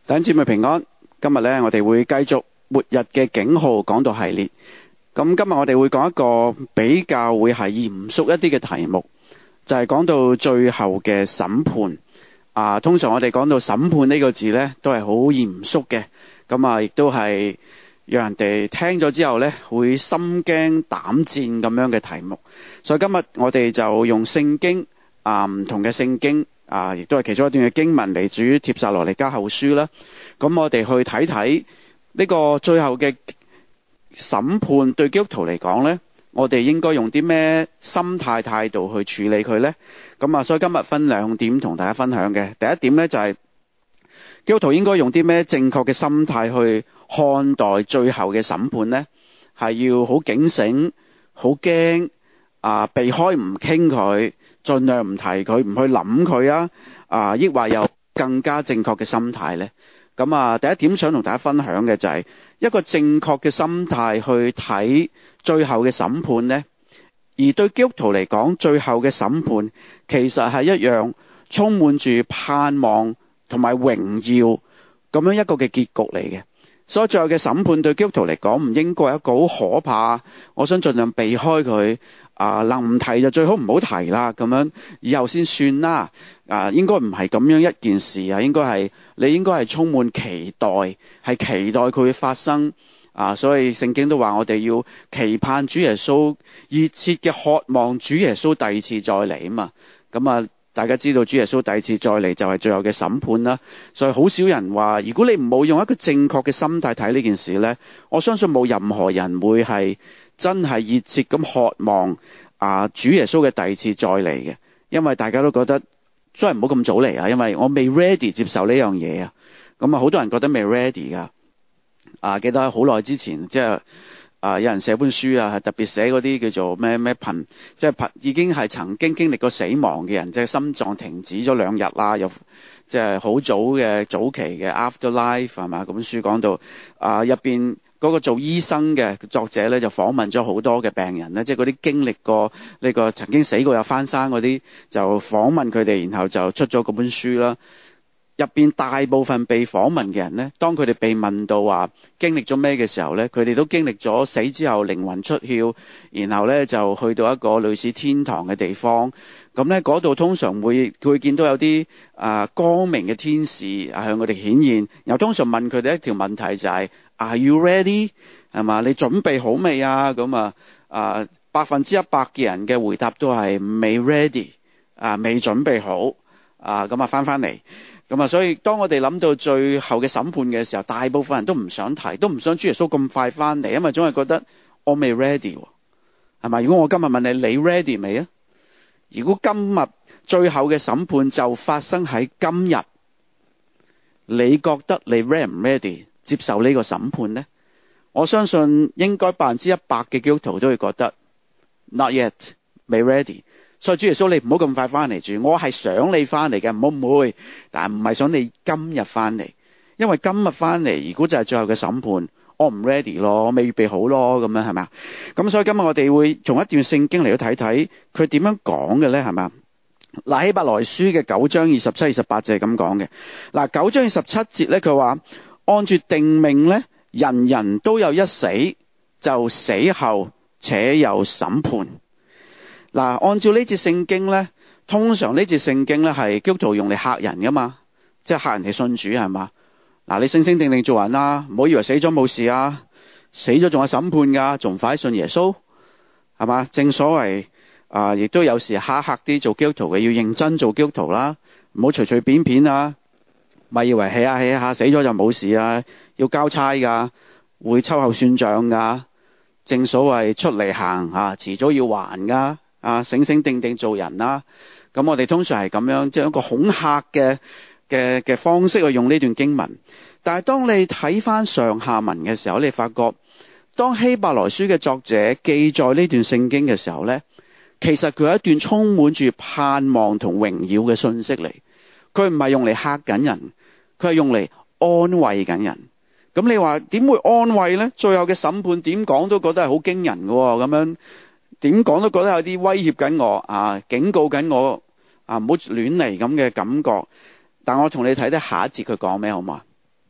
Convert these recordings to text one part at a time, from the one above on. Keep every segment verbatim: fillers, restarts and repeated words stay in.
弟兄姊妹平安，今日咧我哋會繼續末日嘅警號講道系列。咁今日我哋會講一個比較會係嚴肅一啲嘅題目，就係講到最後嘅審判。啊，通常我哋講到審判呢個字咧，都係好嚴肅嘅，咁啊亦都係讓人哋聽咗之後咧會心驚膽戰咁樣嘅題目。所以今日我哋就用聖經啊，唔同嘅聖經。啊，亦都係其中一段嘅經文嚟自於帖撒羅尼迦後書啦。咁我哋去睇睇呢個最後嘅審判對基督徒嚟講呢，我哋應該用啲咩心態態度去處理佢呢？咁啊，所以今日分兩點同大家分享嘅。第一點呢，就係基督徒應該用啲咩正確嘅心態去看待最後嘅審判呢？係要好警醒、好驚啊，避開唔傾佢。盡量唔提佢，唔去諗佢啊！啊，抑或有更加正確嘅心態呢？咁啊，第一點想同大家分享嘅就係一個正確嘅心態去睇最後嘅審判呢。而對基督徒嚟講，最後嘅審判其實係一樣充滿住盼望同埋榮耀咁樣一個嘅結局嚟嘅。所以最後嘅審判對基督徒嚟講唔應該係一個好可怕，我想盡量避開佢。啊，能唔提就最好唔好提啦，咁樣以後先算啦。啊，應該唔係咁樣一件事啊，應該係你應該係充滿期待，係期待佢會發生。啊，所以聖經都話我哋要期盼主耶穌，熱切嘅渴望主耶穌第二次再嚟啊嘛。咁啊，大家知道主耶穌第二次再嚟就係最後嘅審判啦。所以好少人話，如果你唔好用一個正確嘅心態睇呢件事呢，我相信冇任何人會係真係熱切咁渴望啊主耶穌嘅第二次再嚟嘅，因為大家都覺得真係唔好咁早嚟啊，因為我未 ready 接受呢樣嘢啊。咁啊，好多人覺得未 ready 噶。啊，記得好耐之前，即係啊有人寫本書啊，係特別寫嗰啲叫做咩咩貧，即係貧已經係曾經經歷過死亡嘅人，即係心臟停止咗兩日啦，又即係好早嘅早期嘅 Afterlife 係嘛？嗰本書講到啊入邊。嗰個做醫生嘅作者咧，就訪問咗好多嘅病人咧，即係嗰啲經歷過呢個曾經死過又翻生嗰啲，就訪問佢哋，然後就出咗嗰本書啦。入邊大部分被訪問嘅人咧，當佢哋被問到話經歷咗咩嘅時候咧，佢哋都經歷咗死之後靈魂出竅，然後咧就去到一個類似天堂嘅地方。咁咧嗰度通常會會見到有啲啊、呃、光明嘅天使向佢哋顯現，然後通常問佢哋一條問題就係、是、Are you ready？ 係嘛？你準備好未啊？咁啊啊百分之一百嘅人嘅回答都係未 ready 啊，未準備好啊，咁啊翻翻嚟。咁啊，所以當我哋諗到最後嘅審判嘅時候，大部分人都唔想提，都唔想主耶穌咁快翻嚟，因為總係覺得我未 ready 喎，係嘛？如果我今日問你，你 ready 未啊？如果今日最後嘅審判就發生喺今日，你覺得你 ready 唔 ready 接受呢個審判呢？我相信應該百分之一百嘅基督徒都會覺得 not yet， 未 ready。所以主耶穌，你唔好咁快翻嚟住，我係想你翻嚟嘅，唔好唔會，但係唔係想你今日翻嚟，因為今日翻嚟如果就係最後嘅審判，我唔 ready 咯，我未預備好咯，咁樣係咪？咁所以今日我哋會從一段聖經嚟到睇睇佢點樣講嘅咧，係咪？嗱，希伯來書嘅九章二十七、二十八節係咁講嘅。嗱，九章二十七節咧，佢話按住定命咧，人人都有一死，就死後且有審判。嗱，按照呢節聖經咧，通常呢節聖經咧係基督徒用嚟嚇人噶嘛，即係嚇人哋信主係嘛？嗱，你醒醒定定做人啦，唔好以為死咗冇事啊，死咗仲有審判噶，仲快信耶穌係嘛？正所謂啊，亦、呃、都有時嚇嚇啲做基督徒嘅要認真做基督徒啦，唔好隨隨便便啊，咪以為係下係下死咗就冇事啊，要交差噶，會秋後算賬噶，正所謂出嚟行啊，遲早要還噶。啊，醒醒定定做人啦！咁我哋通常係咁樣，即係一個恐嚇嘅嘅嘅方式去用呢段經文。但係當你睇翻上下文嘅時候，你發覺當希伯來書嘅作者記載呢段聖經嘅時候呢，其實佢係一段充滿住盼望同榮耀嘅信息嚟。佢唔係用嚟嚇緊人，佢係用嚟安慰緊人。咁你話點會安慰呢？最後嘅審判點講都覺得係好驚人嘅喎，咁樣。點講都覺得有啲威脅緊我啊，警告緊我啊，唔好亂嚟咁嘅感覺。但我同你睇睇下一節佢講咩好嘛？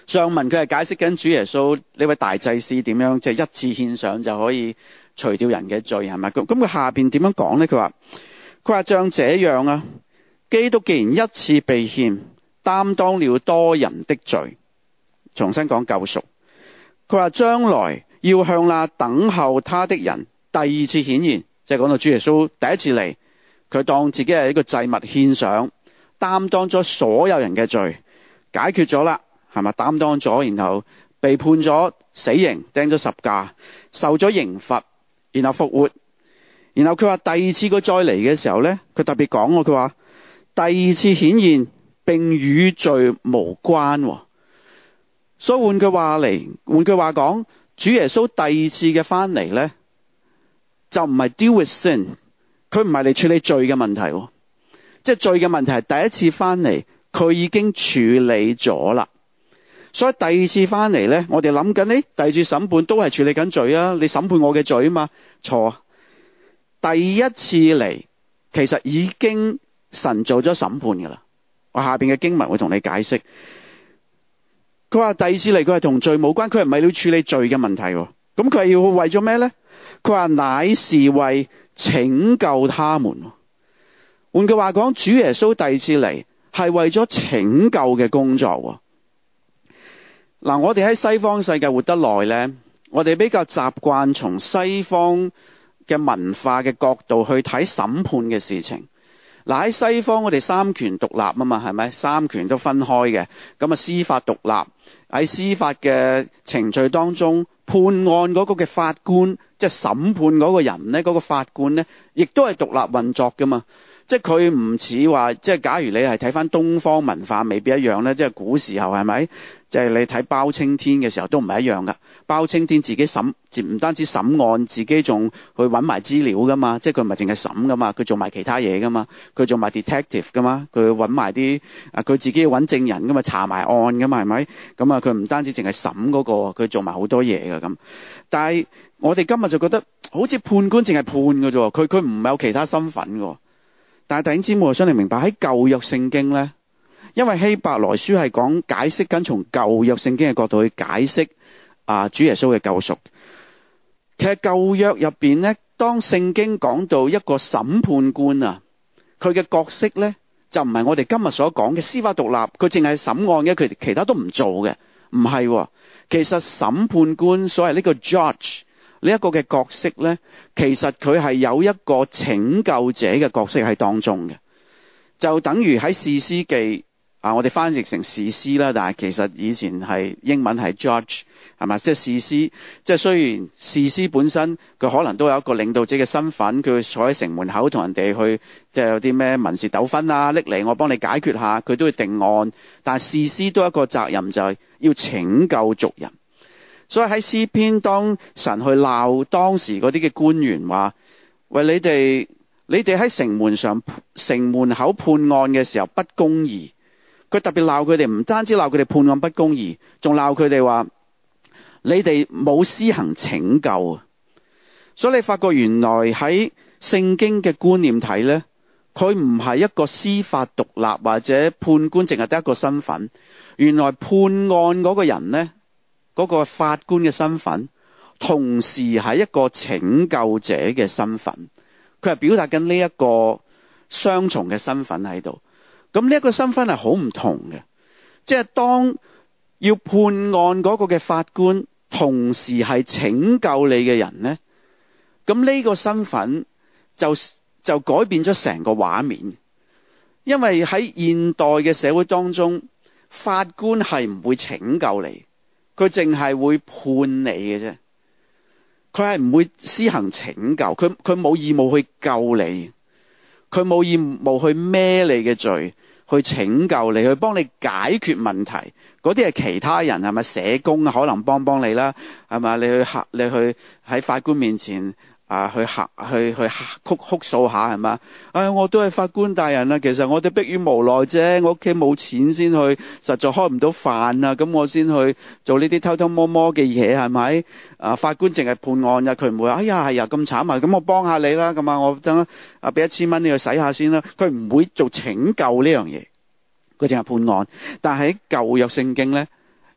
上文佢係解釋緊主耶穌呢位大祭司點樣即係一次獻上就可以除掉人嘅罪，係咪？咁咁佢下邊點樣講呢？佢話佢話像這樣啊，基督既然一次被獻，擔當了多人的罪，重新講救贖。佢話將來要向那等候他的人第二次顯現，即係講到主耶穌第一次嚟，佢當自己係一個祭物獻上，擔當咗所有人嘅罪，解決咗啦，係咪？擔當咗，然後被判咗死刑，釘咗十架，受咗刑罰，然後復活。然後佢話第二次佢再嚟嘅時候呢，佢特別講喎，佢話第二次顯現並與罪無關。所以換句話嚟，換句話講，主耶穌第二次嘅翻嚟呢，就唔係 deal with sin，佢唔係嚟處理罪嘅問題，即係罪嘅問題係第一次翻嚟佢已經處理咗啦。所以第二次翻嚟呢，我哋諗緊呢，第二次審判都係處理緊罪啊，你審判我嘅罪啊嘛，錯。第一次嚟其實已經神做咗審判噶啦，我下邊嘅經文會同你解釋。佢話第二次嚟佢係同罪無關，佢係唔係要處理罪嘅問題，咁佢係要為咗咩呢？佢話乃是為拯救他們。換句話講，主耶穌第二次嚟係為咗拯救嘅工作。嗱，我哋喺西方世界活得耐呢，我哋比較習慣從西方嘅文化嘅角度去睇審判嘅事情。嗱，喺西方我哋三權獨立啊嘛，係咪？三權都分開嘅，咁啊司法獨立，喺司法嘅程序當中，判案嗰個嘅法官，即係審判嗰個人呢，嗰個法官呢，亦都係獨立運作噶嘛。即係佢唔似話，即係假如你係睇翻東方文化，未必一樣咧。即係古時候係咪？即係你睇包青天嘅時候都唔係一樣噶。包青天自己審，唔單止審案，自己仲去揾埋資料噶嘛。即係佢唔係淨係審噶嘛，佢做埋其他嘢噶嘛。佢做埋 detective 噶嘛，佢揾埋啲啊，佢自己要揾證人噶嘛，查埋案噶嘛，係咪？咁啊，佢唔單止淨係審嗰個，佢做埋好多嘢噶咁。但係我哋今日就覺得好似判官淨係判㗎啫，佢佢唔係有其他身份㗎。但係弟兄姊妹，我想你明白喺舊約聖經咧，因為希伯來書係講解釋緊從舊約聖經嘅角度去解釋啊主耶穌嘅救贖。其實舊約入邊咧，當聖經講到一個審判官啊，佢嘅角色咧就唔係我哋今日所講嘅司法獨立，佢淨係審案嘅，佢其他都唔做嘅，唔係。其實審判官所謂呢個 judge。呢一個嘅角色呢，其實佢係有一個拯救者嘅角色喺當中嘅，就等於喺士師記啊，我哋翻譯成士師啦，但係其實以前係英文係 judge 係嘛，即係士師，即係雖然士師本身佢可能都有一個領導者嘅身份，佢坐喺城門口同人哋去，即係有啲咩民事糾紛啊，拎嚟我幫你解決下，佢都會定案，但係士師都有一個責任就係要拯救族人。所以喺詩篇，當神去鬧當時嗰啲嘅官員話：喂，你哋你哋喺城門上城門口判案嘅時候不公義。佢特別鬧佢哋，唔單止鬧佢哋判案不公義，仲鬧佢哋話你哋冇施行拯救啊！所以你發覺原來喺聖經嘅觀念睇呢，佢唔係一個司法獨立或者判官淨係得一個身份。原來判案嗰個人呢，嗰個法官嘅身份，同時係一個拯救者嘅身份，佢係表達緊呢一個雙重嘅身份喺度。咁呢一個身份係好唔同嘅，即係當要判案嗰個嘅法官，同時係拯救你嘅人呢，咁呢個身份就就改變咗成個畫面。因為喺現代嘅社會當中，法官係唔會拯救你。佢淨係會判你嘅啫，佢係唔會施行拯救，佢佢冇義務去救你，佢冇義務去孭你嘅罪，去拯救你，去幫你解決問題。嗰啲係其他人，係咪社工啊？可能幫幫你啦，係咪？你去客，你去喺法官面前啊，去客，去去哭哭訴下，係咪？唉、哎，我都係法官大人啊，其實我哋迫於無奈啫，我屋企冇錢先去，實在開唔到飯啊，咁我先去做呢啲偷偷摸摸嘅嘢，係咪？啊，法官淨係判案啊，佢唔會，哎呀係呀咁慘啊，咁我幫下你啦，咁啊我等啊俾一千蚊你去洗下先啦，佢唔會做拯救呢樣嘢，佢淨係判案。但係喺舊約聖經咧，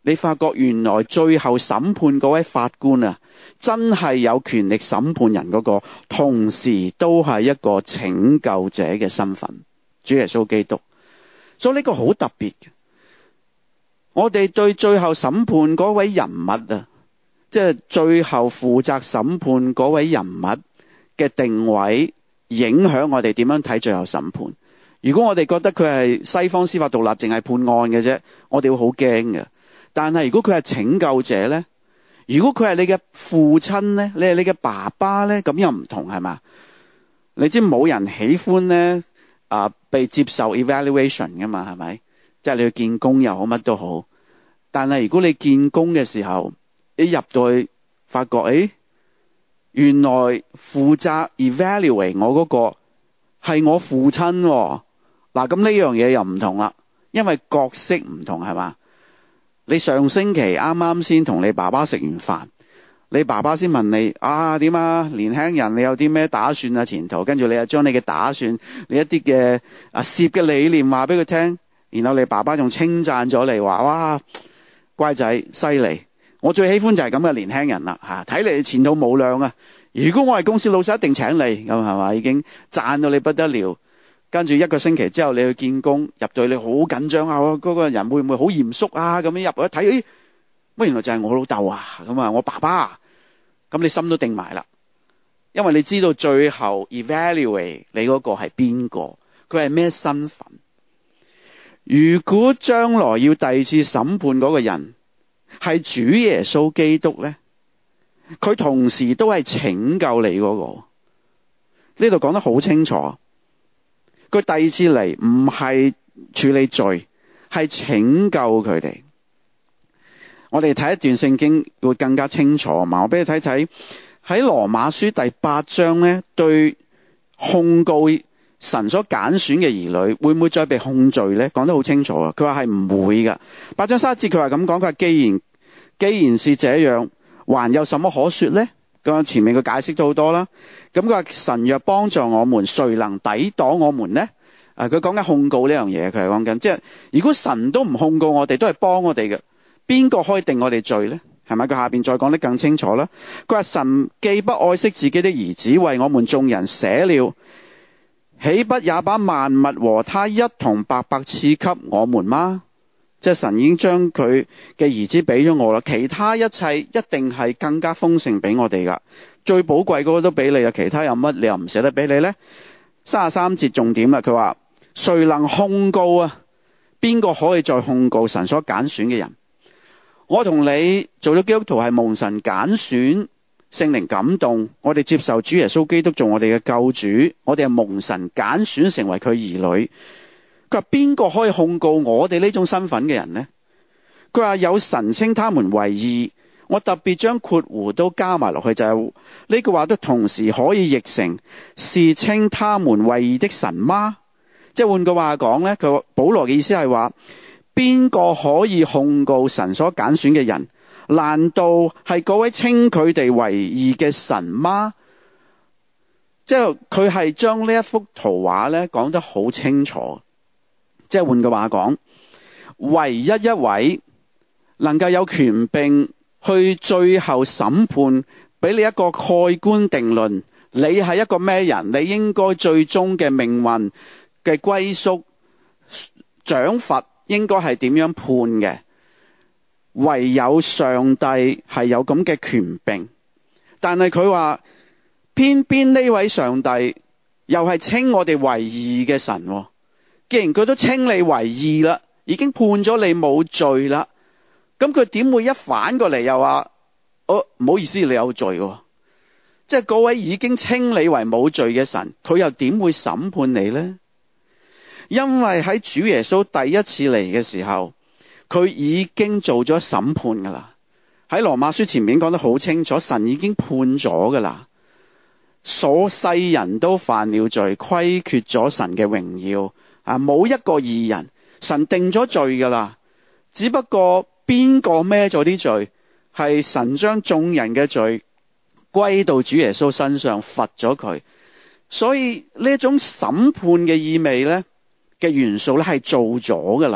你發覺原來最後審判嗰位法官啊，真係有權力審判人嗰個，同時都係一個拯救者嘅身份，主耶穌基督。所以呢個好特別嘅。我哋對最後審判嗰位人物啊，即係最後負責審判嗰位人物嘅定位，影響我哋點樣睇最後審判。如果我哋覺得佢係西方司法獨立，淨係判案嘅啫，我哋會好驚嘅。但係如果佢係拯救者呢？如果佢係你嘅父親呢？你係你嘅爸爸呢？咁又唔同係嘛？你知冇人喜歡呢啊、呃、被接受 evaluation 噶嘛？係咪？即係你去見工又好，乜都好。但係如果你見工嘅時候，你入到去發覺，誒，原來負責 evaluate 我嗰個係我父親喎。嗱，咁呢樣嘢又唔同啦，因為角色唔同係嘛？你上星期啱啱先同你爸爸食完飯，你爸爸先問你啊，點啊，年輕人你有啲咩打算啊，前途，跟住你又將你嘅打算，你一啲嘅啊涉嘅理念話俾佢聽，然後你爸爸仲稱讚咗你話，哇，乖仔犀利，我最喜歡就係咁嘅年輕人啦吓，睇嚟前途無量啊！如果我係公司老細，一定請你，咁係嘛？已經讚到你不得了。跟住一個星期之後，你去見工，入到去你好緊張啊！嗰、那個人會唔會好嚴肅啊？咁樣入去一睇，咦，乜原來就係我老豆啊！咁啊，我爸爸啊！咁你心都定埋啦，因為你知道最後 evaluate 你嗰個係邊個，佢係咩身份。如果將來要第二次審判嗰個人係主耶穌基督呢，佢同時都係拯救你嗰、那個。呢度講得好清楚。佢第二次嚟唔係處理罪，係拯救佢哋。我哋睇一段聖經會更加清楚嘛。我俾你睇睇喺羅馬書第八章呢，對控告神所揀選嘅兒女會唔會再被控罪呢？講得好清楚啊。佢話係唔會噶。八章三節佢話咁講，佢話既然既然是這樣，還有什麼可說呢？咁前面佢解釋咗好多啦。咁佢話神若幫助我們，誰能抵擋我們呢？啊，佢講緊控告呢樣嘢，佢係講緊，即係如果神都唔控告我哋，都係幫我哋嘅，邊個可以定我哋罪呢？係咪？佢下邊再講得更清楚啦。佢話神既不愛惜自己的兒子，為我們眾人捨了，豈不也把萬物和他一同白白賜給我們嗎？即係神已經將佢嘅兒子俾咗我啦，其他一切一定係更加豐盛俾我哋噶。最寶貴嗰個都俾你啊，其他有乜你又唔捨得俾你呢？三十三節重點啦，佢話誰能控告啊？邊個可以再控告神所揀選嘅人？我同你做咗基督徒係蒙神揀選，聖靈感動，我哋接受主耶穌基督做我哋嘅救主，我哋係蒙神揀選成為佢兒女。佢話邊個可以控告我哋呢種身份嘅人呢？佢話有神稱他們為義。我特別將括弧都加埋落去，就係呢句話都同時可以譯成是稱他們為義的神嗎？即係換句話講呢，佢保羅嘅意思係話邊個可以控告神所揀選嘅人？難道係嗰位稱佢哋為義嘅神嗎？即係佢係將呢一幅圖畫呢講得好清楚。即係換句話講，唯一一位能夠有權柄去最後審判，俾你一個蓋棺定論，你係一個咩人？你應該最終嘅命運嘅歸宿獎罰應該係點樣判嘅？唯有上帝係有咁嘅權柄。但係佢話偏偏呢位上帝又係稱我哋為義嘅神。既然佢都稱你為義啦，已經判咗你冇罪啦，咁佢點會一反過嚟又話哦，唔好意思，你有罪喎？即係嗰位已經稱你為冇罪嘅神，佢又點會審判你呢？因為喺主耶穌第一次嚟嘅時候，佢已經做咗審判噶啦。喺羅馬書前面講得好清楚，神已經判咗噶啦，所世人都犯了罪，虧缺咗神嘅榮耀。啊！冇一個義人，神定咗罪噶啦，只不過邊個孭咗啲罪，係神將眾人嘅罪歸到主耶穌身上，罰咗佢。所以呢一種審判嘅意味咧嘅元素咧係做咗噶啦，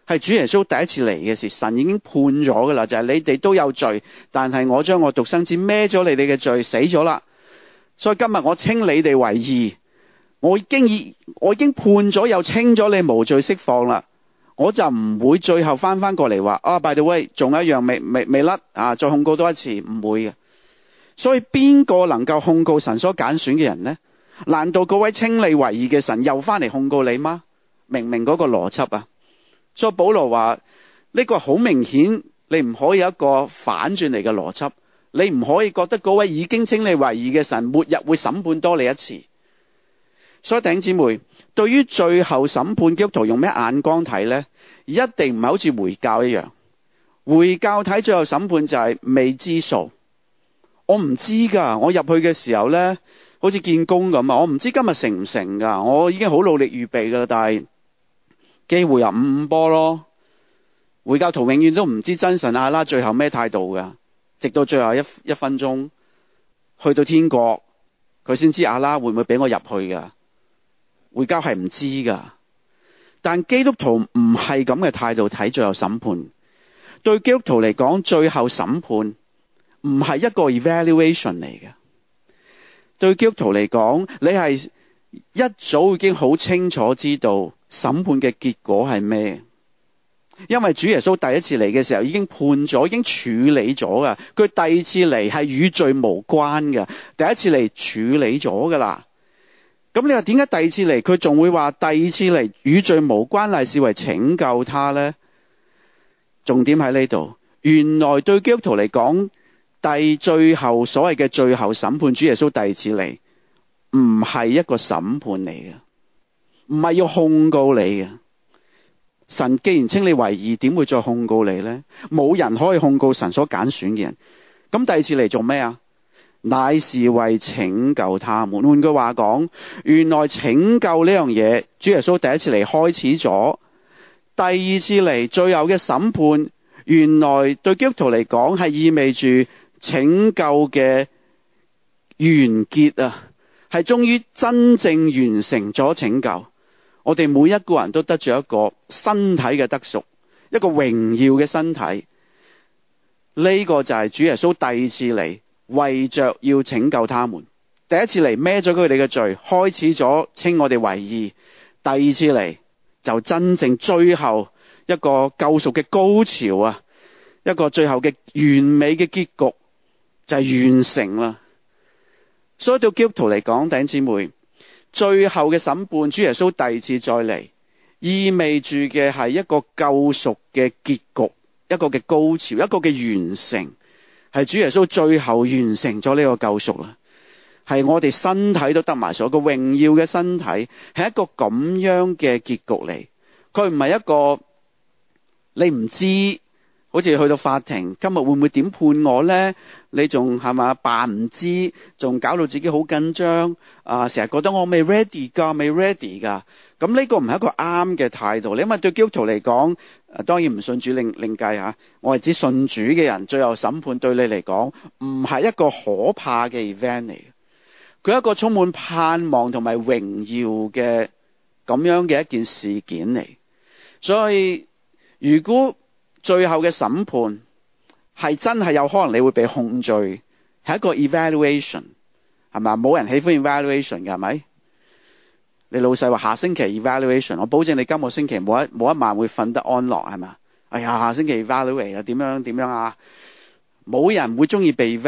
係主耶穌第一次嚟嘅時，神已經判咗噶啦，就係、是、你哋都有罪，但係我將我獨生子孭咗你哋嘅罪，死咗啦。所以今日我稱你哋為義，我已經以我已經判咗又稱咗你無罪釋放啦，我就唔會最後翻翻過嚟話啊 by the way 仲有一樣未未未甩啊，再控告多一次，唔會嘅。所以邊個能夠控告神所揀選嘅人呢？難道嗰位稱你為義嘅神又翻嚟控告你嗎？明唔明嗰個邏輯啊？所以保羅話呢個好明顯，你唔可以有一個反轉嚟嘅邏輯，你唔可以覺得嗰位已經稱你為義嘅神末日會審判多你一次。所以弟兄姊妹，對於最後審判，基督徒用咩眼光睇呢？一定唔係好似回教一樣，回教睇最後審判就係未知數，我唔知噶，我入去嘅時候呢，好似見工咁啊，我唔知今日成唔成噶，我已經好努力預備噶啦，但係機會又五五波咯。回教徒永遠都唔知真神阿拉最後咩態度噶，直到最後一一分鐘去到天國，佢先知阿拉會唔會俾我入去噶。回教係唔知噶，但基督徒唔係咁嘅態度睇最後審判。對基督徒嚟講，最後審判唔係一個 evaluation 嚟嘅。對基督徒嚟講，你係一早已經好清楚知道審判嘅結果係咩，因為主耶穌第一次嚟嘅時候已經判咗，已經處理咗噶。佢第二次嚟係與罪無關嘅，第一次嚟處理咗噶啦。咁你話點解第二次嚟佢仲會話第二次嚟與罪無關，係視為拯救他呢？重點喺呢度，原來對基督徒嚟講，第最後所謂嘅最後審判，主耶穌第二次嚟唔係一個審判嚟嘅，唔係要控告你嘅。神既然稱你為義，點會再控告你呢？冇人可以控告神所揀選嘅人。咁第二次嚟做咩啊？乃是為拯救他們。換句話講，原來拯救呢樣嘢，主耶穌第一次嚟開始咗，第二次嚟最後嘅審判，原來對基督徒嚟講係意味住拯救嘅完結啊，係終於真正完成咗拯救。我哋每一個人都得咗一個身體嘅得贖，一個榮耀嘅身體。呢個就係主耶穌第二次嚟，為着要拯救他們。第一次嚟孭咗佢哋嘅罪，開始咗稱我哋為義。第二次嚟就真正最後一個救贖嘅高潮啊，一個最後嘅完美嘅結局就係完成啦。所以對基督徒嚟講，弟兄姊妹，最後嘅審判，主耶穌第二次再嚟，意味住嘅係一個救贖嘅結局，一個嘅高潮，一個嘅完成，係主耶穌最後完成咗呢個救贖啦。係我哋身體都得埋所個榮耀嘅身體，係一個咁樣嘅結局嚟。佢唔係一個你唔知，好似去到法庭，今日會唔會點判我呢？你仲係嘛扮唔知，仲搞到自己好緊張啊！成日覺得我未 ready 噶，未 ready 噶。咁呢個唔係一個啱嘅態度。你因為對基督徒嚟講，當然唔信主另另計吓。我係指信主嘅人，最後審判對你嚟講唔係一個可怕嘅 event 嚟嘅。佢係一個充滿盼望同埋榮耀嘅咁樣嘅一件事件嚟。所以如果最後嘅審判係真係有可能你會被控罪，係一個 evaluation， 係咪？冇人喜歡 evaluation 嘅，係咪？你老細話下星期 evaluation， 我保證你今個星期冇一冇一晚會瞓得安樂，係咪？哎呀，下星期 evaluate 啊，點樣點樣啊？冇人會中意被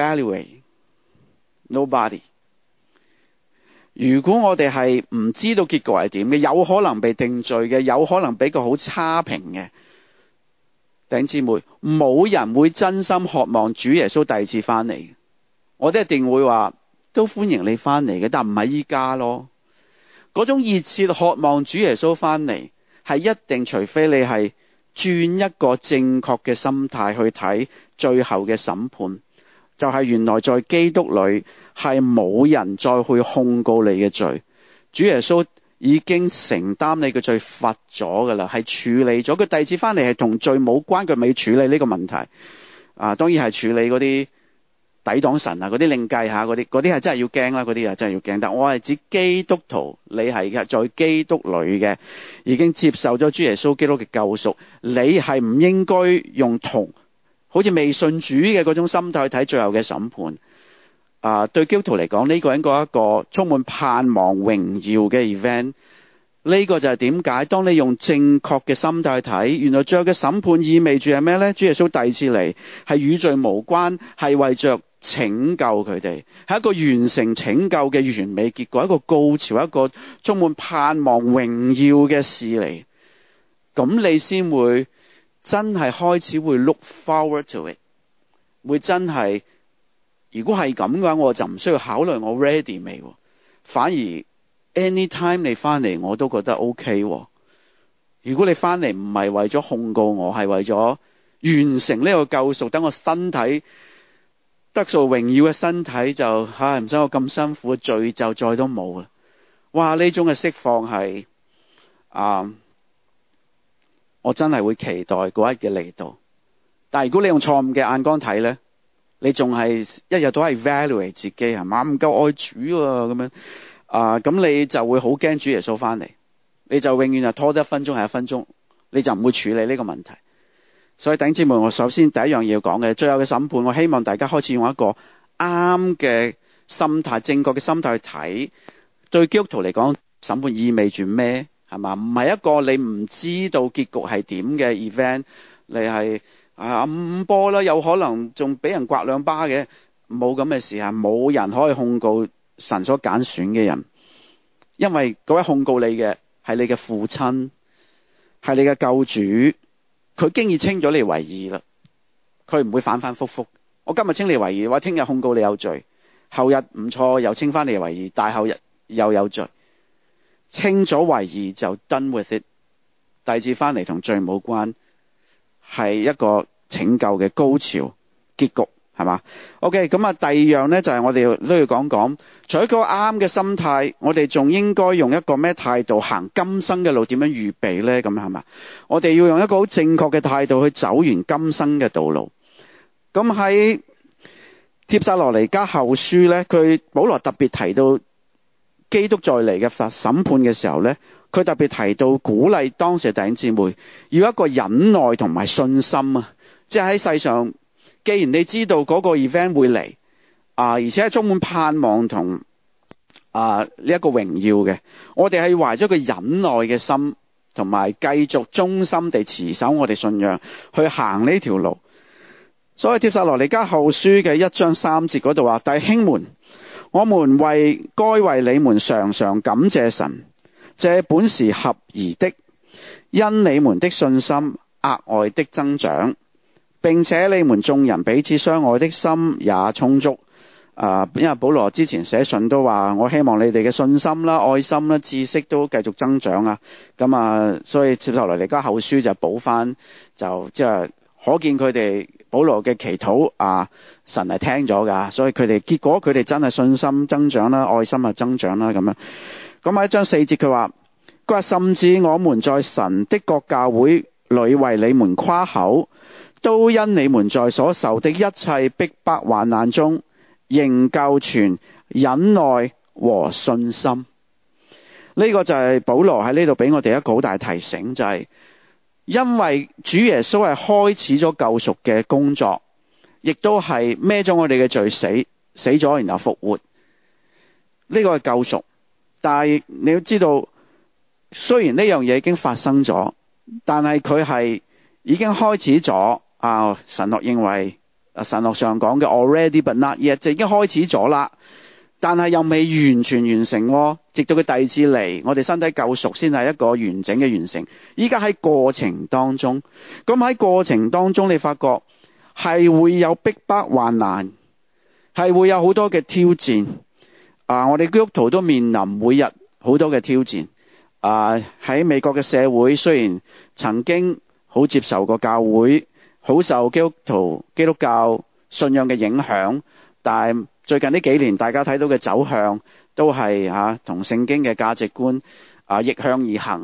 evaluate，nobody。如果我哋係唔知道結局係點嘅，有可能被定罪嘅，有可能俾個好差評嘅，弟兄姊妹，冇人會真心渴望主耶穌第二次翻嚟。我哋一定會話都歡迎你翻嚟嘅，但唔係依家咯。嗰種熱切渴望主耶穌翻嚟，係一定除非你係轉一個正確嘅心態去睇最後嘅審判，就係原來在基督裏係冇人再去控告你嘅罪，主耶穌已經承擔你嘅罪，罰咗噶啦，係處理咗。佢第二次翻嚟係同罪冇關，佢未處理呢個問題。啊，當然係處理嗰啲抵擋神啊嗰啲另計下，嗰啲嗰啲係真係要驚啦，嗰啲係真係要驚。但我係指基督徒，你係嘅在基督裏嘅，已經接受咗主耶穌基督嘅救贖，你係唔應該用同好似未信主嘅嗰種心態去睇最後嘅審判。啊、呃，對基督徒嚟講，呢、這個應該係一個充滿盼望榮耀嘅 event。呢個就係點解當你用正確嘅心態去睇，原來最後嘅審判意味住係咩呢？主耶穌第二次嚟係與罪無關，係為着拯救佢哋，係一個完成拯救嘅完美結果，一個高潮，一個充滿盼望榮耀嘅事嚟。咁你先會真係開始會 look forward to it， 會真係，如果係咁嘅話，我就唔需要考慮我 ready 未，反而anytime 你翻嚟我都覺得 OK。 如果你翻嚟唔係為咗控告我，係為咗完成呢個救贖，等我身體得數榮耀嘅身體就唉唔使我咁辛苦嘅罪就再都冇啦。哇！呢種嘅釋放係啊，我真係會期待嗰一日嘅嚟到。但係如果你用錯誤嘅眼光睇呢，你仲係一日都係 evaluate 自己係嘛，唔夠愛主啊咁樣。啊，咁你就會好驚主耶穌翻嚟，你就永遠就拖得一分鐘係一分鐘，你就唔會處理呢個問題。所以弟兄姊妹，我首先第一樣要講嘅，最後嘅審判，我希望大家開始用一個啱嘅心態、正確嘅心態去睇。對基督徒嚟講，審判意味住咩？係嘛？唔係一個你唔知道結局係點嘅 event， 你係啊五波啦，有可能仲俾人刮兩巴嘅，冇咁嘅事啊！冇人可以控告神所揀選嘅人，因為嗰位控告你嘅係你嘅父親，係你嘅救主，佢經已稱咗你為義啦，佢唔會反反复复。我今日稱你為義，話聽日控告你有罪，後日唔錯又稱翻你為義，大後日又有罪，稱咗為義就 done with it。第二次翻嚟同罪冇關，係一個拯救嘅高潮結局。係嘛 ？OK， 咁啊，第二樣呢，就係、是、我哋都要講講，除咗個啱嘅心態，我哋仲應該用一個咩態度行今生嘅路？點樣預備呢？咁係嘛？我哋要用一個好正確嘅態度去走完今生嘅道路。咁喺帖撒羅尼迦後書呢，佢保羅特別提到基督再嚟嘅法審判嘅時候呢，佢特別提到鼓勵當時嘅弟兄姊妹要一個忍耐同埋信心啊！即係喺世上。既然你知道嗰個 event 會嚟啊，而且係充滿盼望同啊呢一個榮耀嘅，我哋係懷咗個忍耐嘅心，同埋繼續忠心地持守我哋信仰去行呢條路。所以帖撒羅尼迦後書嘅一章三節嗰度話：弟兄們，我們為該為你們常常感謝神，這本是合宜的，因你們的信心額外的增長。並且你們眾人彼此相愛的心也充足。啊，因為保羅之前寫信都話，我希望你哋嘅信心啦、愛心啦、知識都繼續增長啊。咁啊，所以接落嚟你家後書就補翻，就即係可見佢哋保羅嘅祈禱啊，神係聽咗噶。所以佢哋結果佢哋真係信心增長啦，愛心啊增長啦咁樣。咁喺一章四節佢話，佢話甚至我們在神的各教會裏為你們誇口，都因你們在所受的一切逼迫患難中，仍舊存忍耐和信心。呢、這個就係保羅喺呢度俾我哋一個好大提醒，就係、是、因為主耶穌係開始咗救贖嘅工作，亦都係孭咗我哋嘅罪死死咗，然後復活。呢、這個係救贖，但係你要知道，雖然呢樣嘢已經發生咗，但係佢係已經開始咗。啊！神學認為，神學上講嘅 already but not yet 就已經開始咗啦，但係又未完全完成喎。直到佢第二次嚟，我哋身體救贖先係一個完整嘅完成。依家喺過程當中，咁喺過程當中，你發覺係會有逼迫患難，係會有好多嘅挑戰。啊！我哋基督徒都面臨每日好多嘅挑戰。啊！喺美國嘅社會，雖然曾經好接受過教會。好受基督徒基督教信仰嘅影響，但係最近呢幾年大家睇到嘅走向都係嚇同聖經嘅價值觀啊逆向而行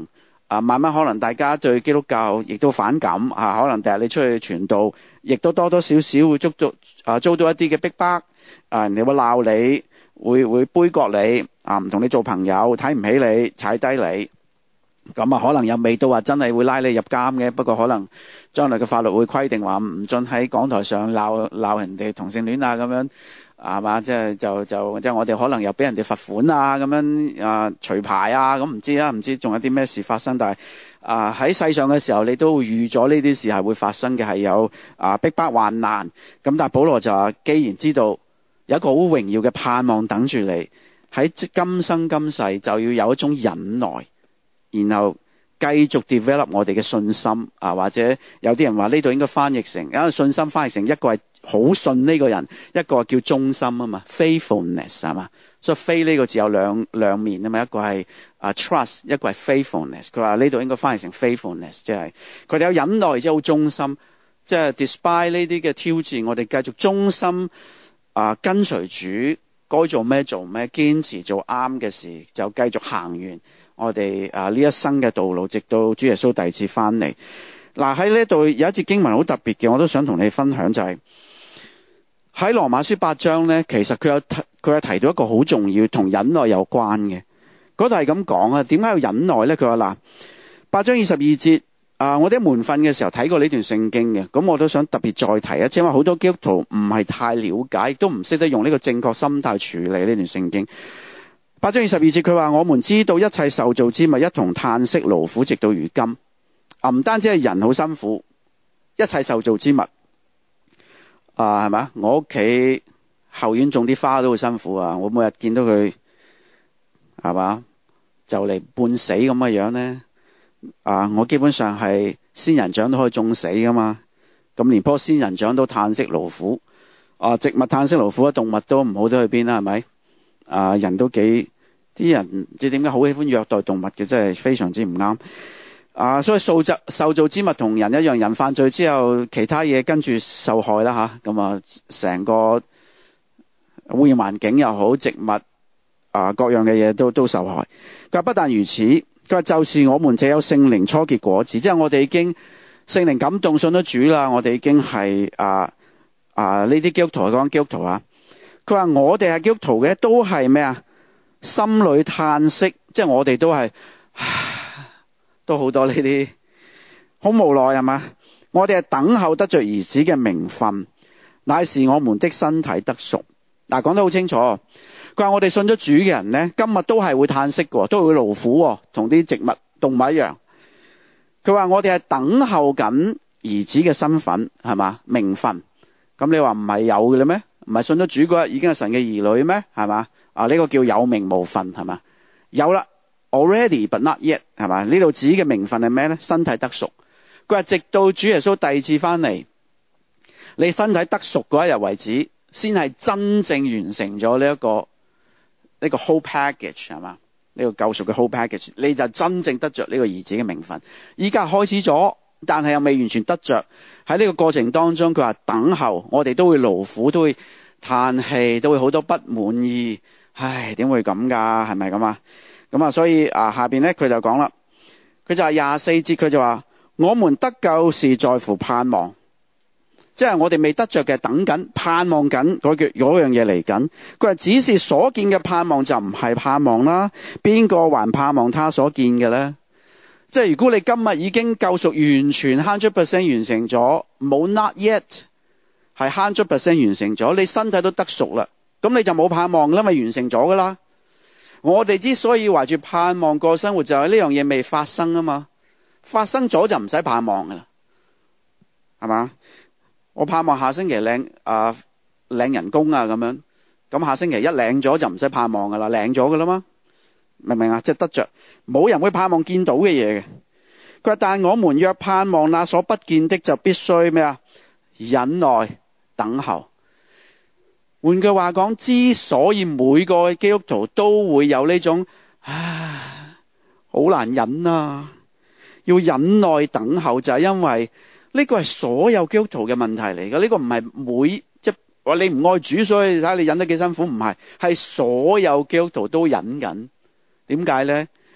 啊，慢慢可能大家對基督教亦都反感啊，可能第日你出去傳道，亦都多多少少會遭到啊遭到一啲嘅逼迫啊，人哋會鬧你，會會杯葛你啊，唔同你做朋友，睇唔起你，踩低你。咁啊，可能又未到話真係會拉你入監嘅，不過可能將來嘅法律會規定話唔准喺講台上鬧鬧人哋同性戀啊咁樣，係嘛？即係就就即係我哋可能又俾人哋罰款啊咁樣啊，除牌啊咁唔知啊，唔知仲有啲咩事發生，但係啊喺世上嘅時候，你都會預咗呢啲事係會發生嘅，係有啊逼迫患難。咁但係保羅就話，既然知道有一個好榮耀嘅盼望等住你，喺今生今世就要有一種忍耐。然後繼續 develop 我哋嘅信心啊，或者有啲人話呢度應該翻譯成，因為信心翻譯成一個係好信呢個人，一個叫忠心啊嘛 ，faithfulness 係嘛，所以 faith 呢個字有兩兩面啊嘛，一個係啊 trust， 一個係 faithfulness。佢話呢度應該翻譯成 faithfulness， 即係佢哋有忍耐，即係好忠心，即係 despite 呢啲嘅挑戰，我哋繼續忠心啊跟隨主，該做咩做咩，堅持做啱嘅事，就繼續行完我哋啊呢一生嘅道路，直到主耶穌第二次翻嚟。嗱，喺呢度有一節經文好特別嘅，我都想同你分享，就係喺羅馬書八章咧，其實佢有佢有提到一個好重要同忍耐有關嘅。嗰度係咁講啊，點解要忍耐咧？佢話嗱，八章二十二節啊，我哋喺門訓嘅時候睇過呢段聖經嘅，咁我都想特別再提一次，因為好多基督徒唔係太了解，亦都唔識得用呢個正確心態處理呢段聖經。八章二十二節佢話，我們知道一切受造之物一同嘆息勞苦，直到如今。啊，唔單止係人好辛苦，一切受造之物啊，係咪？我屋企後院種啲花都好辛苦啊！我每日見到佢，係嘛，就嚟半死咁嘅樣咧。啊，我基本上係仙人掌都可以種死噶嘛。咁連棵仙人掌都嘆息勞苦。啊，植物嘆息勞苦，動物都唔好得去邊啦，係咪？啊，人都幾啲人唔知點解好喜歡虐待動物嘅，真係非常之唔啱。啊，所以受造受造之物同人一樣，人犯罪之後，其他嘢跟住受害啦吓。咁啊，成個污染環境又好，植物啊各樣嘅嘢都都受害。佢話不但如此，佢話就是我們這有聖靈初結果子，即係我哋已經聖靈感動信咗主啦，我哋已經係啊啊呢啲基督徒講基督徒啊。佢話我哋係基督徒嘅，都係咩啊？心裏嘆息，即係我哋都係。都好多呢啲好無奈係嘛？我哋係等候得着兒子嘅名分，乃是我們的身體得贖。嗱，講得好清楚。佢話我哋信咗主嘅人呢，今日都係會嘆息嘅，都會勞苦，同啲植物動物一樣。佢話我哋係等候緊兒子嘅身份係嘛？名分。咁你話唔係有嘅啦咩？唔係信咗主嗰日已經係神嘅兒女咩？係嘛？啊，呢個叫有名無分係嘛？有啦。Already but not yet 係嘛？呢度指嘅名分係咩咧？身體得贖。佢話直到主耶穌第二次翻嚟，你身體得贖嗰一日為止，先係真正完成咗呢一個呢、呢個 whole package 係嘛？呢、呢個救贖嘅 whole package，你就真正得着呢個兒子嘅名分。依家開始咗，但係又未完全得着。喺呢個過程當中，佢話等候，我哋都會勞苦，都會嘆氣，都會好多不滿意。唉，點會咁噶？係咪咁啊？咁啊，所以啊，下邊咧佢就講啦，佢就係廿四節，佢就話：我們得救是在乎盼望，即係我哋未得着嘅，等緊盼望緊嗰句嗰樣嘢嚟緊。佢話只是所見嘅盼望就唔係盼望啦，邊個還盼望他所見嘅咧？即係如果你今日已經救贖完全 hundred percent 完成咗，冇 not yet 係 hundred percent 完成咗，你身體都得贖啦，咁你就冇盼望啦，咪完成咗噶啦。我哋之所以懷住盼望過生活，就係呢樣嘢未發生啊嘛，發生咗就唔使盼望噶啦，係嘛？我盼望下星期領啊、呃、領人工啊咁樣，咁下星期一領咗就唔使盼望噶啦，領咗噶啦嘛，明唔明啊？即係得着，冇人會盼望見到嘅嘢嘅。佢話但我們若盼望那所不見的，就必須咩啊？忍耐等候。換句話講，之所以每個基督徒都會有呢種唉好難忍啊，要忍耐等候，就係因為呢個係所有基督徒嘅問題嚟嘅。呢個唔係每即係話你唔愛主，所以睇下你忍得幾辛苦，唔係，係所有基督徒都忍緊。點解呢？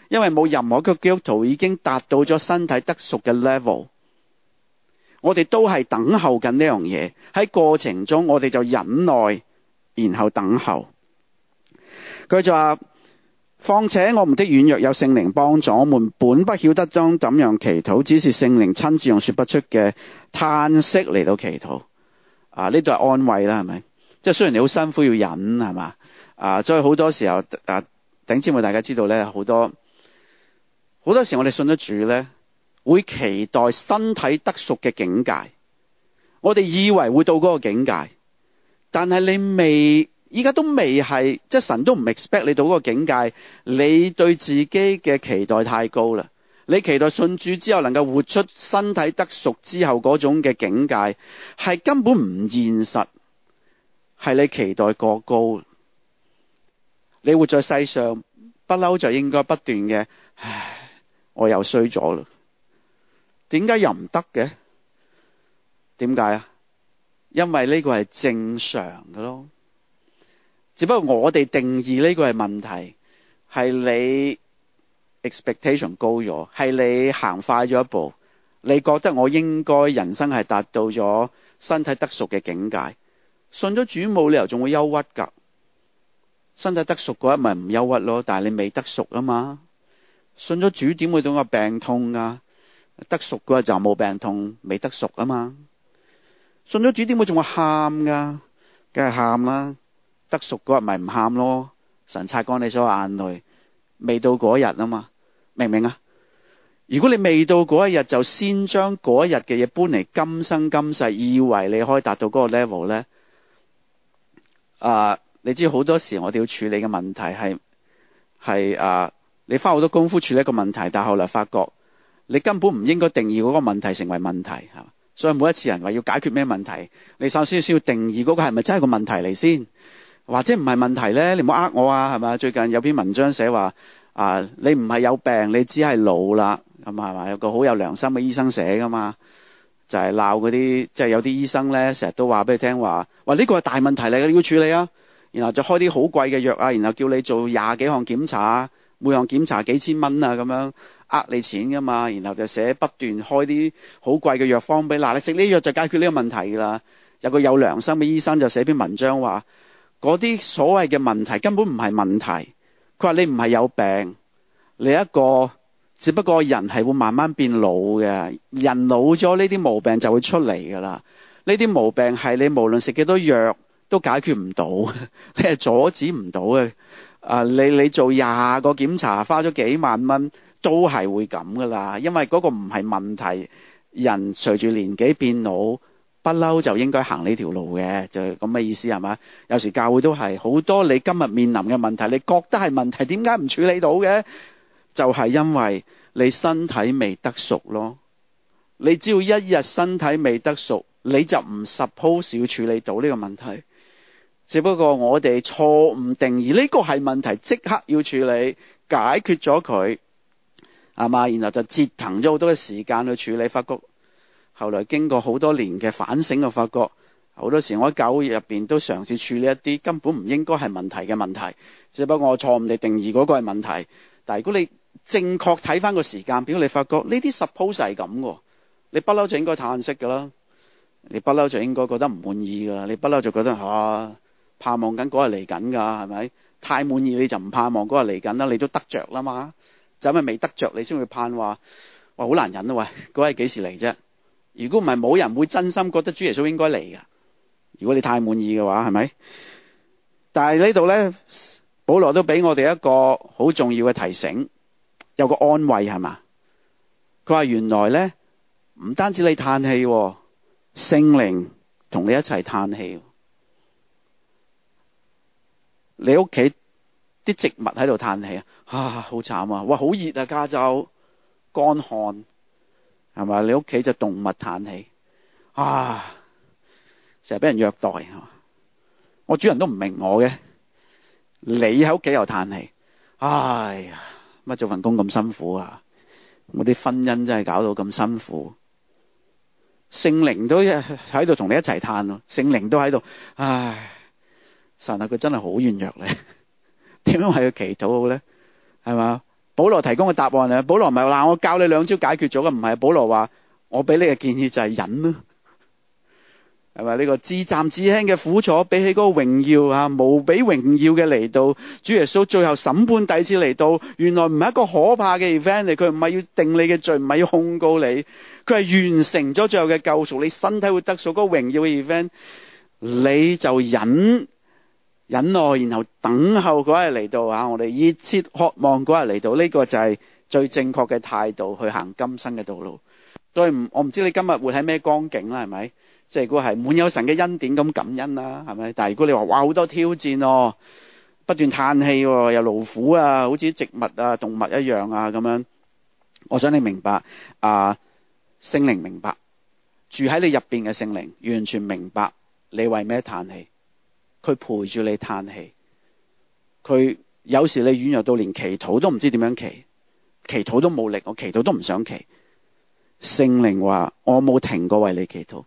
因為冇任何一個基督徒已經達到咗身體得贖嘅 level。我哋都係等候緊呢樣嘢，喺過程中我哋就忍耐，然後等候。佢就話，況且我們的軟弱有聖靈幫助，我們本不曉得當怎樣祈禱，只是聖靈親自用說不出嘅嘆息嚟到祈禱。啊，呢度係安慰啦，係咪？即係雖然你好辛苦要忍，係嘛？啊，所以好多時候啊，弟兄姊妹大家知道咧，好多好多時我哋信咗主咧，會期待身體得贖嘅境界。我哋以為會到嗰個境界，但係你未。依家都未係，即係神都唔 expect 你到嗰個境界。你對自己嘅期待太高啦。你期待信主之後能夠活出身體得贖之後嗰種嘅境界，係根本唔現實，係你期待過高。你活在世上，不嬲就應該不斷嘅，唉，我又衰咗啦。點解又唔得嘅？點解啊？因為呢個係正常嘅咯。只不過我哋定義呢個係問題，係你 expectation 高咗，係你行快咗一步，你覺得我應該人生係達到咗身體得贖嘅境界。信咗主冇理由仲會憂鬱㗎，身體得贖嗰一咪唔憂鬱咯，但係你未得贖啊嘛。信咗主點會到個病痛啊？得贖嗰日就冇病痛，未得贖啊嘛。信咗主點會仲會喊㗎？梗係喊啦。得贖嗰日咪唔喊咯，神擦乾你所有眼淚，未到嗰日啊嘛，明唔明啊？如果你未到嗰一日就先將嗰一日嘅嘢搬嚟今生今世，以為你可以達到嗰個 level 咧，啊，你知好多時我哋要處理嘅問題係係啊，你花好多功夫處理一個問題，但係後來發覺你根本唔應該定義嗰個問題成為問題，係嘛？所以每一次人話要解決咩問題，你首先需要定義嗰個係咪真係個問題嚟先。或者唔係問題咧，你唔好呃我啊，係咪？最近有篇文章寫話啊，你唔係有病，你只係老啦，咁係嘛？有個好有良心嘅醫生寫噶嘛，就係鬧嗰啲，即係有啲醫生咧，成日都話俾你聽話，話呢個係大問題嚟嘅，你要處理啊。然後就開啲好貴嘅藥啊，然後叫你做廿幾項檢查，每項檢查幾千蚊啊，咁樣呃你錢噶嘛。然後就寫不斷開啲好貴嘅藥方俾，嗱，你食呢藥就解決呢個問題噶啦。有個有良心嘅醫生就寫篇文章話，嗰啲所謂嘅問題根本唔係問題。佢話你唔係有病，你一個只不過人係會慢慢變老嘅，人老咗呢啲毛病就會出嚟噶啦。呢啲毛病係你無論食幾多藥都解決唔到，你係阻止唔到嘅。啊，你你做廿個檢查花咗幾萬蚊都係會咁噶啦，因為嗰個唔係問題。人隨住年紀變老，不嬲就應該行呢條路嘅，就係咁嘅意思係嘛？有時教會都係好多你今日面臨嘅問題，你覺得係問題，點解唔處理到嘅？就係因為你身體未得贖咯。你只要一日身體未得贖，你就唔 suppose 要處理到呢個問題。只不過我哋錯誤定義呢個係問題，即刻要處理，解決咗佢係嘛？然後就折騰咗好多嘅時間去處理，發覺後來經過好多年嘅反省，就發覺好多時我喺教會入邊都嘗試處理一啲根本唔應該係問題嘅問題，只不過我錯誤地定義嗰個係問題。但係如果你正確睇翻個時間表，你發覺呢啲 suppose 係咁嘅，你不嬲就應該嘆息噶啦，你不嬲就應該覺得唔滿意噶啦，你不嬲就覺得啊盼望緊嗰日嚟緊噶，係咪？太滿意你就唔盼望嗰日嚟緊啦，你都得着啦嘛，就因為未得着你先會盼話，哇好難忍啊喂，嗰日幾時嚟啫？如果唔係冇人會真心覺得主耶穌應該嚟噶。如果你太滿意嘅話，係咪？但係呢度咧，保羅都俾我哋一個好重要嘅提醒，有個安慰係嘛？佢話原來咧唔單止你嘆氣，聖靈同你一齊嘆氣。你屋企啲植物喺度嘆氣啊！啊，好慘啊！哇，好熱啊！加州乾旱。係嘛？你屋企就動物嘆氣啊，成日俾人虐待係嘛？我主人都唔明我嘅，你喺屋企又嘆氣，哎呀，乜做份工咁辛苦啊？我啲婚姻真係搞到咁辛苦，聖靈都喺度同你一齊嘆咯，聖靈都喺度，唉，神啊，佢真係好軟弱咧，點樣為佢祈禱好咧？係嘛？ 保羅提供嘅答案啊。保羅唔係話我教你兩招解決咗嘅，唔係。保羅話我俾你嘅建議就係忍啦，係咪？呢個至暫至輕嘅苦楚，比起嗰個榮耀啊，無比榮耀嘅嚟到，主耶穌最後審判第一次嚟到，原來唔係一個可怕嘅 event 嚟，佢唔係要定你嘅罪，唔係要控告你，佢係完成咗最後嘅救贖，你身體會得贖嗰個榮耀嘅 event，你就忍忍耐，然後等候嗰日嚟到啊！我哋熱切渴望嗰日嚟到，呢、這個就係最正確嘅態度去行今生嘅道路。所以唔，我唔知你今日活喺咩光景啦，係咪？即係如果係滿有神嘅恩典咁感恩啦，係咪？但係如果你話哇好多挑戰哦，不斷嘆氣喎，又勞苦啊，好似植物啊、動物一樣啊咁樣，我想你明白啊，聖靈明白，住喺你入邊嘅聖靈完全明白你為咩嘆氣，佢陪住你嘆氣，佢有時你軟弱到連祈禱都唔知點樣祈，祈禱都冇力，我祈禱都唔想祈。聖靈話我冇停過為你祈禱，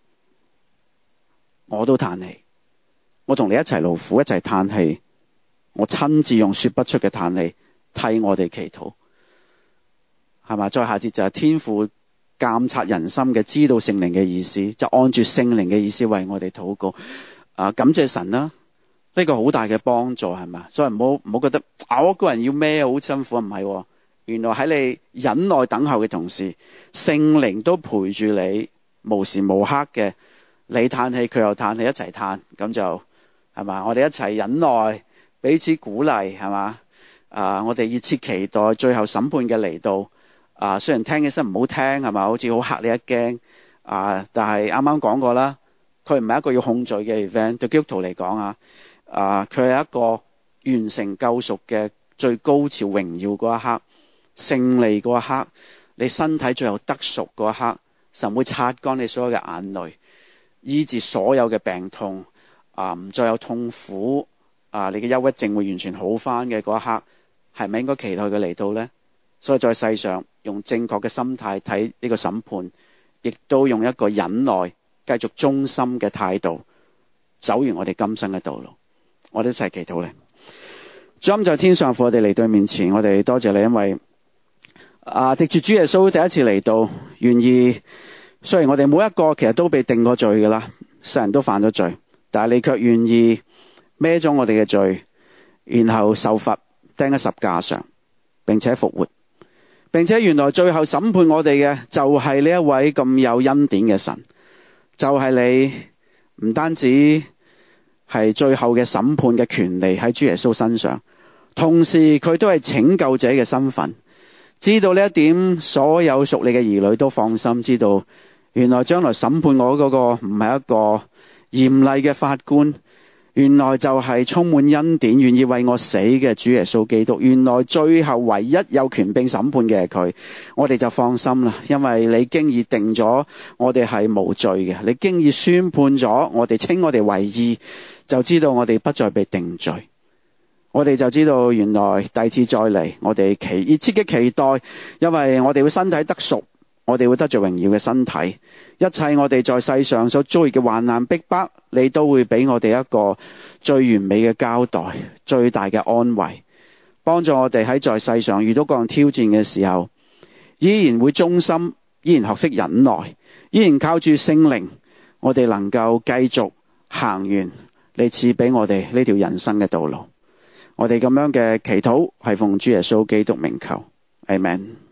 我都嘆氣，我同你一齊勞苦，一齊嘆氣，我親自用說不出嘅嘆氣替我哋祈禱，係嘛？再下節就係天父監察人心嘅，知道聖靈嘅意思，就按住聖靈嘅意思為我哋禱告。啊，感謝神啦，呢個好大嘅幫助，係嘛？所以唔好唔好覺得啊，我個人要咩好辛苦，唔係。原來喺你忍耐等候嘅同時，聖靈都陪住你，無時無刻嘅，你嘆氣佢又嘆氣，一齊嘆，咁就係嘛？我哋一齊忍耐，彼此鼓勵，係嘛？啊，我哋熱切期待最後審判嘅嚟到。啊，雖然聽起身唔好聽，係嘛？好似好嚇你一驚啊！但係啱啱講過啦，佢唔係一個要控罪嘅 event， 對基督徒嚟講啊，啊，佢係一個完成救贖嘅最高潮榮耀嗰一刻。勝利嗰一刻，你身體最後得贖嗰一刻，神會擦乾你所有嘅眼淚，醫治所有嘅病痛，啊，唔再有痛苦，啊，你嘅憂鬱症會完全好翻嘅嗰一刻，係咪應該期待佢嚟到呢？所以在世上用正確嘅心態睇呢個審判，亦都用一個忍耐、繼續忠心嘅態度走完我哋今生嘅道路。我哋一齊祈禱咧。主啊，在天上父，我哋嚟到面前，我哋多謝你，因為啊，藉住主耶穌第一次嚟到，願意，雖然我哋每一個其實都被定過罪㗎啦，世人都犯咗罪，但係你卻願意孭咗我哋嘅罪，然後受罰釘喺十架上，並且復活，並且原來最後審判我哋嘅就係呢一位咁有恩典嘅神，就係你唔單止係最後嘅審判嘅權利喺主耶穌身上，同時佢都係拯救者嘅身份。知道呢一點，所有屬你嘅兒女都放心，知道原來將來審判我嗰個唔係一個嚴厲嘅法官，原來就係充滿恩典，願意為我死嘅主耶穌基督。原來最後唯一有權柄審判嘅係佢，我哋就放心啦，因為你經已定咗我哋係無罪嘅，你經已宣判咗我哋，稱我哋為義，就知道我哋不再被定罪。我哋就知道原來第二次再嚟，我哋期熱切嘅期待，因為我哋會身體得贖，我哋會得着榮耀嘅身體，一切我哋在世上所遭遇嘅患難逼迫，你都會俾我哋一個最完美嘅交代，最大嘅安慰，幫助我哋喺在世上遇到各樣挑戰嘅時候，依然會忠心，依然學識忍耐，依然靠住聖靈，我哋能夠繼續行完你賜俾我哋呢條人生嘅道路。我哋咁樣嘅祈禱係奉主耶穌基督名求，阿們。